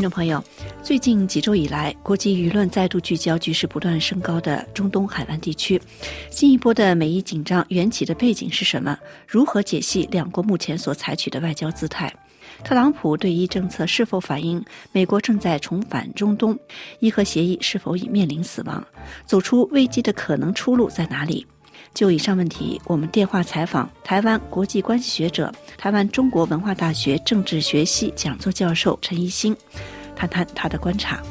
听众朋友，最近几周以来，国际舆论再度聚焦局势不断升高的中东海湾地区。新一波的美伊紧张缘起的背景是什么？如何解析两国目前所采取的外交姿态？特朗普对伊政策是否反映美国正在重返中东？伊核协议是否已面临死亡？走出危机的可能出路在哪里？就以上问题，我们电话采访台湾国际关系学者、台湾中国文化大学政治学系讲座教授陈一新，谈谈他的观察。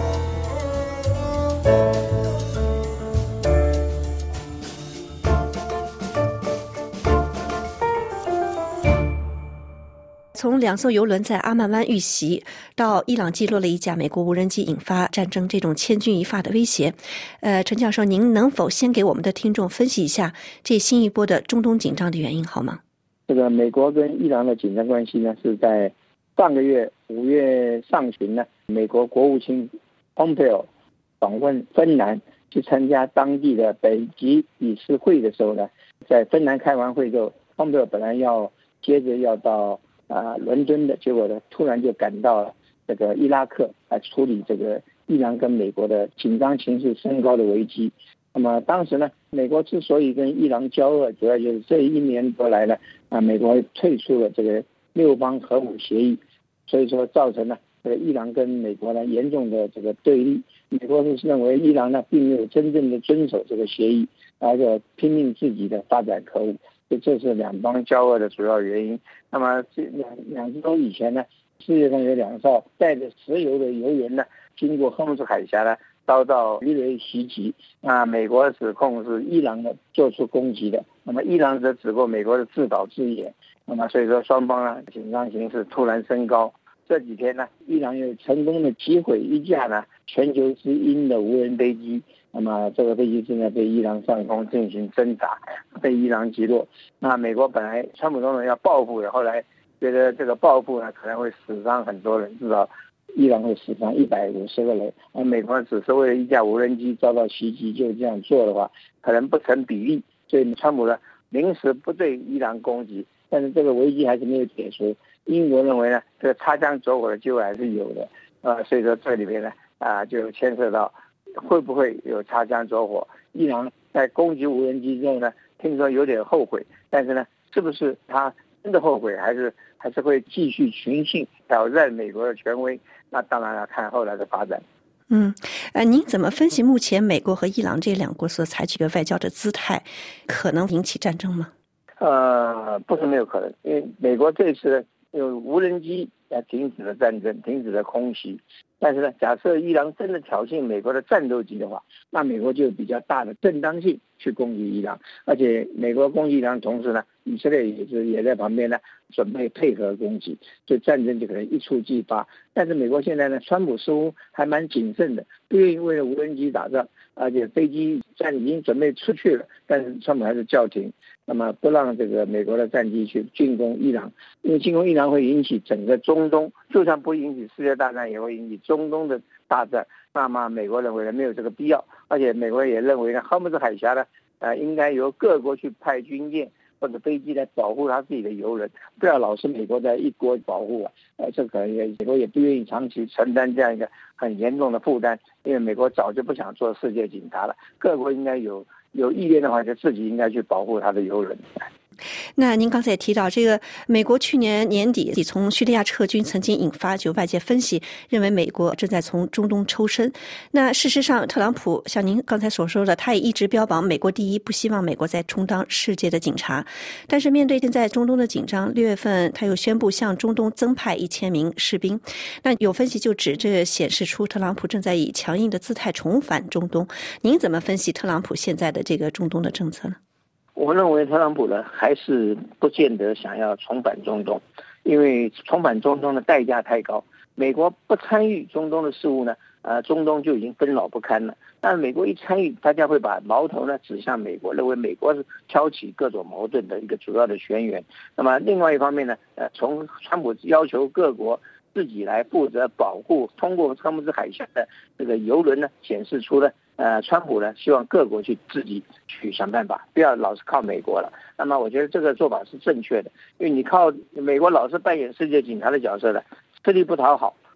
从2艘邮轮在阿曼湾遇袭，到伊朗击落了一架美国无人机引发战争这种千钧一发的威胁，陈教授，您能否先给我们的听众分析一下这新一波的中东紧张的原因好吗？ 这个美国跟伊朗的紧张关系呢，是在上个月5月上旬呢，美国国务卿 Pompeo 访问芬兰，去参加当地的北极理事会的时候呢，在芬兰开完会之后 ，Pompeo 本来接着要到伦敦的，结果呢，突然就赶到了这个伊拉克来处理这个伊朗跟美国的紧张情势升高的危机。那么当时呢，美国之所以跟伊朗交恶，主要就是这1年多来呢，美国退出了这个6邦核武协议，所以说造成了这个伊朗跟美国呢严重的这个对立。美国是认为伊朗呢并没有真正的遵守这个协议，而且拼命自己的发展核武。这是2邦交恶的主要原因。那么两周以前呢，世界上有2艘带着石油的油轮呢，经过荷姆斯海峡呢，遭到鱼雷袭击。美国指控是伊朗呢做出攻击的，那么伊朗则指控美国的自导自演。那么所以说双方呢紧张形势突然升高。这几天呢，伊朗又成功的击毁一架呢全球之鹰的无人飞机。那么这个飞机现在被伊朗上空进行侦察，被伊朗击落。那美国本来川普总统要报复的，后来觉得这个报复呢可能会死伤很多人，至少伊朗会死伤150个人。而美国只是为了一架无人机遭到袭击就这样做的话，可能不成比例。所以川普呢临时不对伊朗攻击，但是这个危机还是没有解除。英国认为呢，这个擦枪走火的机会还是有的。所以说这里面呢就牵涉到会不会有擦枪走火。伊朗在攻击无人机之后呢，听说有点后悔，但是呢，是不是他真的后悔，还是会继续群信挑战美国的权威？那当然要看后来的发展。 您怎么分析目前美国和伊朗这2国所采取的外交的姿态，可能引起战争吗？ 不是没有可能，因为美国这次用无人机停止了战争，停止了空袭。但是呢，假设伊朗真的挑衅美国的战斗机的话，那美国就有比较大的正当性去攻击伊朗。而且美国攻击伊朗的同时呢，以色列也在旁边呢准备配合攻击，所以战争就可能一触即发。但是美国现在呢，川普似乎还蛮谨慎的，不愿意为了无人机打仗，而且飞机战已经准备出去了，但是川普还是叫停，那么不让这个美国的战机去进攻伊朗，因为进攻伊朗会引起整个中东，就算不引起世界大战，也会引起中东的大战。那么美国认为呢没有这个必要，而且美国也认为呢，荷姆斯海峡呢应该由各国去派军舰或者飞机来保护他自己的油人，不要老是美国在一国保护这可能美国也不愿意长期承担这样一个很严重的负担，因为美国早就不想做世界警察了，各国应该有意愿的话，就自己应该去保护他的油人。 那您刚才也提到，这个美国去年年底从叙利亚撤军，曾经引发就外界分析，认为美国正在从中东抽身。那事实上，特朗普像您刚才所说的，他也一直标榜美国第一，不希望美国再充当世界的警察。但是面对现在中东的紧张，6月份他又宣布向中东增派1000名士兵。那有分析就指这显示出特朗普正在以强硬的姿态重返中东。您怎么分析特朗普现在的这个中东的政策呢？ 我认为特朗普呢还是不见得想要重返中东，因为重返中东的代价太高。美国不参与中东的事务呢，中东就已经纷扰不堪了。但美国一参与，大家会把矛头呢指向美国，认为美国是挑起各种矛盾的一个主要的泉源。那么另外一方面呢，从川普要求各国自己来负责保护通过荷姆斯海峡的这个油轮呢，显示出了川普呢希望各国去自己去想办法，不要老是靠美国了。那么我觉得这个做法是正确的，因为你靠美国老是扮演世界警察的角色的，吃力不讨好。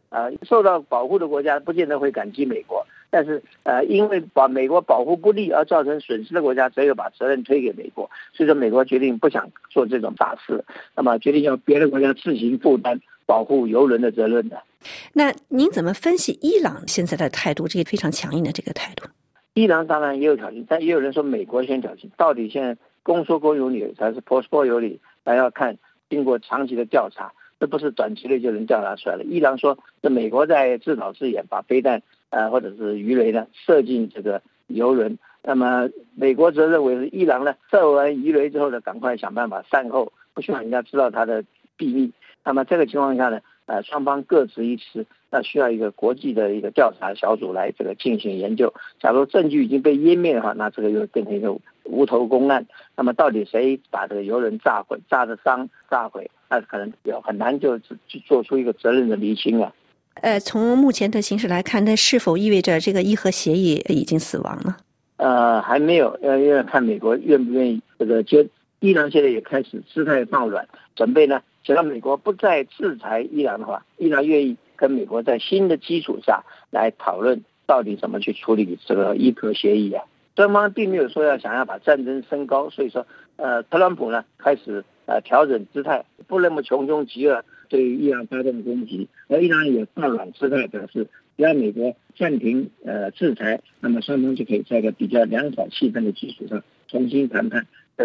受到保护的国家不见得会感激美国，但是因为把美国保护不力而造成损失的国家，只有把责任推给美国。所以说美国决定不想做这种大事，那么决定要别的国家自行负担保护油轮的责任的。 那您怎么分析伊朗现在的态度，这个非常强硬的这个态度？ 伊朗当然也有挑衅，但也有人说美国先挑衅。到底现在公说公有理还是婆说有理，还要看经过长期的调查，这不是短期内就能调查出来的。伊朗说是美国在自导自演，把飞弹或者是鱼雷呢射进这个油轮，那么美国则认为是伊朗呢射完鱼雷之后呢，赶快想办法善后，不希望人家知道他的秘密。那么这个情况下呢，双方各执一词，那需要一个国际的一个调查小组来这个进行研究。假如证据已经被湮灭的话，那这个又变成一个无头公案。那么到底谁把这个油轮炸毁、炸的伤、炸毁，那可能很难就做出一个责任的厘清啊。 从目前的形势来看，那是否意味着这个伊核协议已经死亡了？ 还没有，要看美国愿不愿意这个接。伊朗现在也开始姿态放软，准备呢，只要美国不再制裁伊朗的话，伊朗愿意跟美国在新的基础上来讨论到底怎么去处理这个伊核协议啊。双方并没有说想要把战争升高，所以说特朗普呢开始调整姿态，不那么穷凶极恶对于伊朗发动攻击，而伊朗也放软姿态，表示只要美国暂停制裁，那么双方就可以在一个比较良好气氛的基础上重新谈判这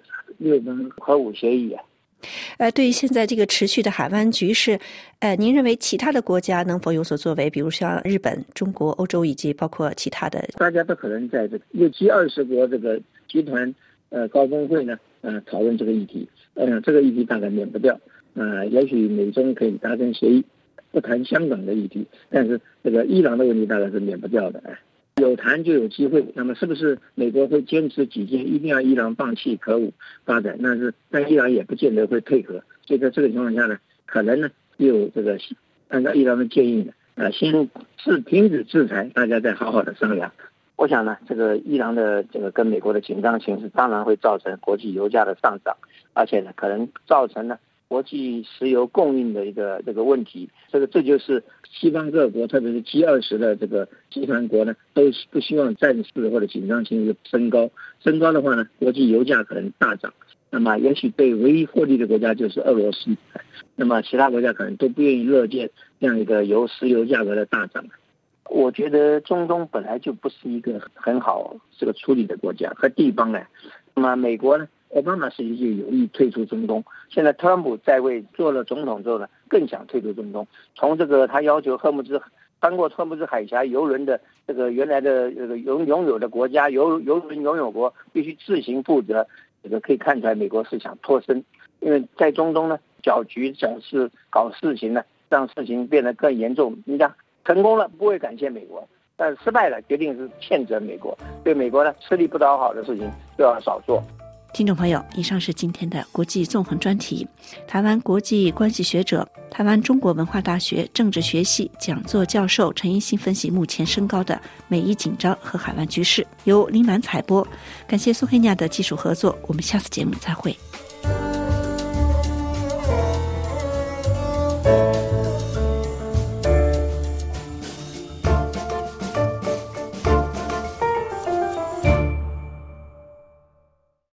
6份核武协议啊。 对于现在这个持续的海湾局势，您认为其他的国家能否有所作为？比如像日本、中国、欧洲以及包括其他的， 大家都可能在这个G20国这个集团高峰会呢讨论这个议题。这个议题大概免不掉。也许美中可以达成协议，不谈香港的议题，但是这个伊朗的问题大概是免不掉的。有谈就有机会，那么是不是美国会坚持己见，一定要伊朗放弃核武发展？但伊朗也不见得会配合，所以在这个情况下呢，可能呢有这个按照伊朗的建议呢，先停止制裁，大家再好好的商量。我想呢，这个伊朗的这个跟美国的紧张情势，当然会造成国际油价的上涨，而且呢，可能造成呢国际石油供应的一个这个问题。这就是西方各国，特别是 G20 的这个集团国呢，都不希望战事或者紧张情势升高。升高的话呢，国际油价可能大涨。那么也许对唯一获利的国家就是俄罗斯，那么其他国家可能都不愿意乐见这样一个石油价格的大涨。我觉得中东本来就不是一个很好这个处理的国家和地方呢。那么美国呢，奥巴马时期就有意退出中东，现在特朗普在位做了总统之后呢，更想退出中东。从这个他要求翻过赫姆兹海峡油轮的这个原来的这个拥有的国家油轮拥有国必须自行负责，这个可以看出来美国是想脱身，因为在中东呢搅局搞事情呢，让事情变得更严重。你讲成功了不会感谢美国，但失败了决定是谴责美国。对美国呢吃力不讨好的事情就要少做。 听众朋友，以上是今天的国际纵横专题。台湾国际关系学者、台湾中国文化大学政治学系讲座教授陈一新分析目前升高的美伊紧张和海湾局势，由林兰采播。感谢苏黑亚的技术合作，我们下次节目再会。